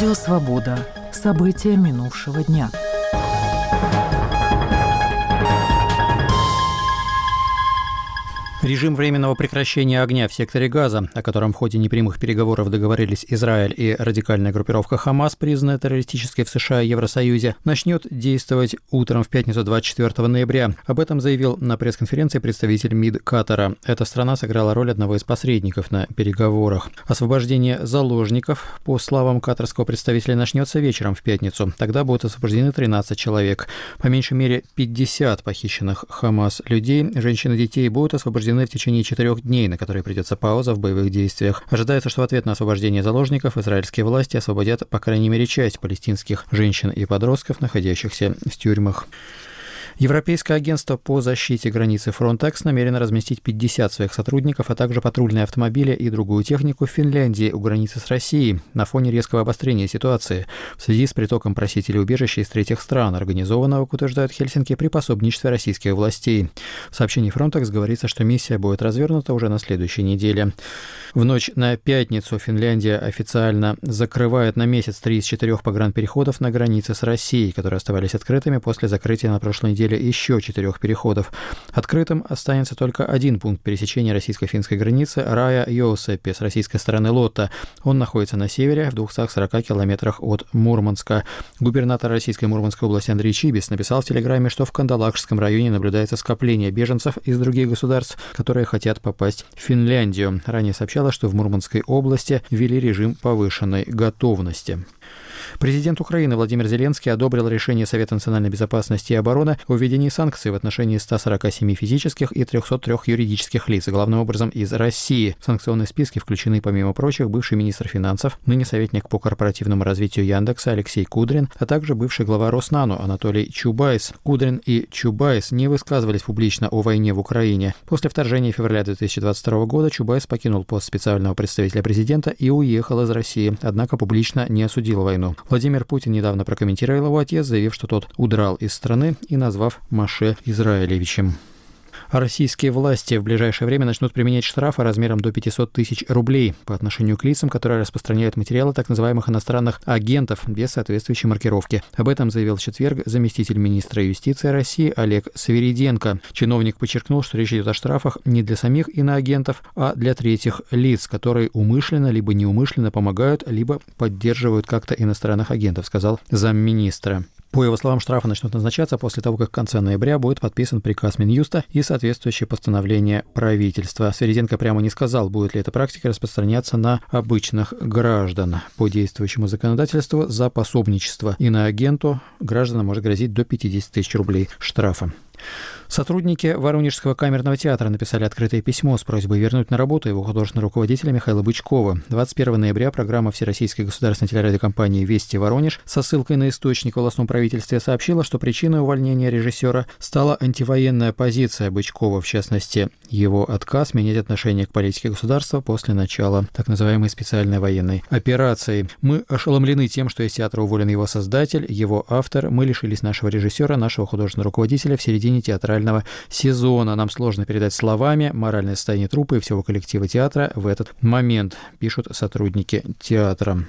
Радио «Свобода». События минувшего дня. Режим временного прекращения огня в секторе Газа, о котором в ходе непрямых переговоров договорились Израиль и радикальная группировка Хамас, признанная террористической в США и Евросоюзе, начнет действовать утром в пятницу 24 ноября. Об этом заявил на пресс-конференции представитель МИД Катара. Эта страна сыграла роль одного из посредников на переговорах. Освобождение заложников, по словам катарского представителя, начнется вечером в пятницу. Тогда будут освобождены 13 человек. По меньшей мере 50 похищенных Хамас людей, женщин и детей будут освобождены в течение 4 дней, на которые придется пауза в боевых действиях. Ожидается, что в ответ на освобождение заложников израильские власти освободят по крайней мере часть палестинских женщин и подростков, находящихся в тюрьмах. Европейское агентство по защите границы Frontex намерено разместить 50 своих сотрудников, а также патрульные автомобили и другую технику в Финляндии у границы с Россией на фоне резкого обострения ситуации в связи с притоком просителей убежища из третьих стран, организованного, как утверждают Хельсинки, при пособничестве российских властей. В сообщении Frontex говорится, что миссия будет развернута уже на следующей неделе. В ночь на пятницу Финляндия официально закрывает на месяц 3 из 4 погранпереходов на границе с Россией, которые оставались открытыми после закрытия на прошлой неделе еще 4 переходов. Открытым останется только один пункт пересечения российско-финской границы Рая-Йосепи с российской стороны Лотта. Он находится на севере, в 240 километрах от Мурманска. Губернатор российской Мурманской области Андрей Чибис написал в Телеграме, что в Кандалакшском районе наблюдается скопление беженцев из других государств, которые хотят попасть в Финляндию. Ранее сообщалось, что в Мурманской области ввели режим повышенной готовности. Президент Украины Владимир Зеленский одобрил решение Совета национальной безопасности и обороны о введении санкций в отношении 147 физических и 303 юридических лиц, главным образом из России. В санкционные списки включены, помимо прочих, бывший министр финансов, ныне советник по корпоративному развитию Яндекса Алексей Кудрин, а также бывший глава Роснану Анатолий Чубайс. Кудрин и Чубайс не высказывались публично о войне в Украине. После вторжения февраля 2022 года Чубайс покинул пост специального представителя президента и уехал из России, однако публично не осудил войну. Владимир Путин недавно прокомментировал его отъезд, заявив, что тот удрал из страны и назвав Моше Израилевичем. Российские власти в ближайшее время начнут применять штрафы размером до 500 тысяч рублей по отношению к лицам, которые распространяют материалы так называемых иностранных агентов без соответствующей маркировки. Об этом заявил в четверг заместитель министра юстиции России Олег Свириденко. Чиновник подчеркнул, что речь идет о штрафах не для самих иноагентов, а для третьих лиц, которые умышленно либо неумышленно помогают, либо поддерживают как-то иностранных агентов, сказал замминистра. По его словам, штрафы начнут назначаться после того, как в конце ноября будет подписан приказ Минюста и соответствующее постановление правительства. Свириденко прямо не сказал, будет ли эта практика распространяться на обычных граждан. По действующему законодательству за пособничество иноагенту гражданам может грозить до 50 тысяч рублей штрафа. Сотрудники Воронежского камерного театра написали открытое письмо с просьбой вернуть на работу его художественного руководителя Михаила Бычкова. 21 ноября программа Всероссийской государственной телерадиокомпании «Вести Воронеж» со ссылкой на источник в областном правительстве сообщила, что причиной увольнения режиссера стала антивоенная позиция Бычкова, в частности, его отказ менять отношение к политике государства после начала так называемой специальной военной операции. «Мы ошеломлены тем, что из театра уволен его создатель, его автор. Мы лишились нашего режиссера, нашего художественного руководителя в середине театрального сезона. Нам сложно передать словами моральное состояние труппы и всего коллектива театра в этот момент», пишут сотрудники театра.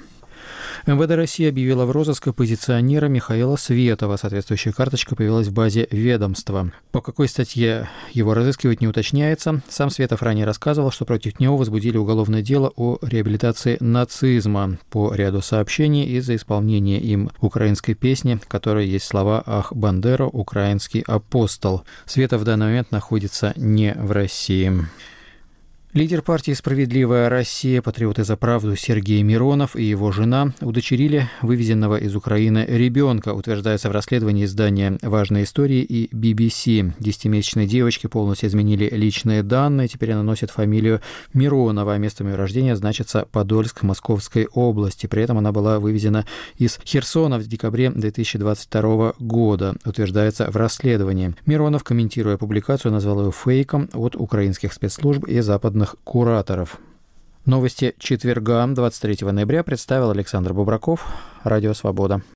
МВД России объявила в розыск оппозиционера Михаила Светова. Соответствующая карточка появилась в базе ведомства. По какой статье его разыскивать не уточняется. Сам Светов ранее рассказывал, что против него возбудили уголовное дело о реабилитации нацизма по ряду сообщений из-за исполнения им украинской песни, в которой есть слова «Ах, Бандера, украинский апостол». Светов в данный момент находится не в России. Лидер партии «Справедливая Россия», патриоты за правду Сергей Миронов и его жена удочерили вывезенного из Украины ребенка, утверждается в расследовании издания «Важные истории» и BBC. 10-месячной девочке полностью изменили личные данные, теперь она носит фамилию Миронова, а местом ее рождения значится Подольск Московской области. При этом она была вывезена из Херсона в декабре 2022 года, утверждается в расследовании. Миронов, комментируя публикацию, назвал ее фейком от украинских спецслужб и западных кураторов. Новости четверга, 23 ноября, представил Александр Бубраков, Радио «Свобода».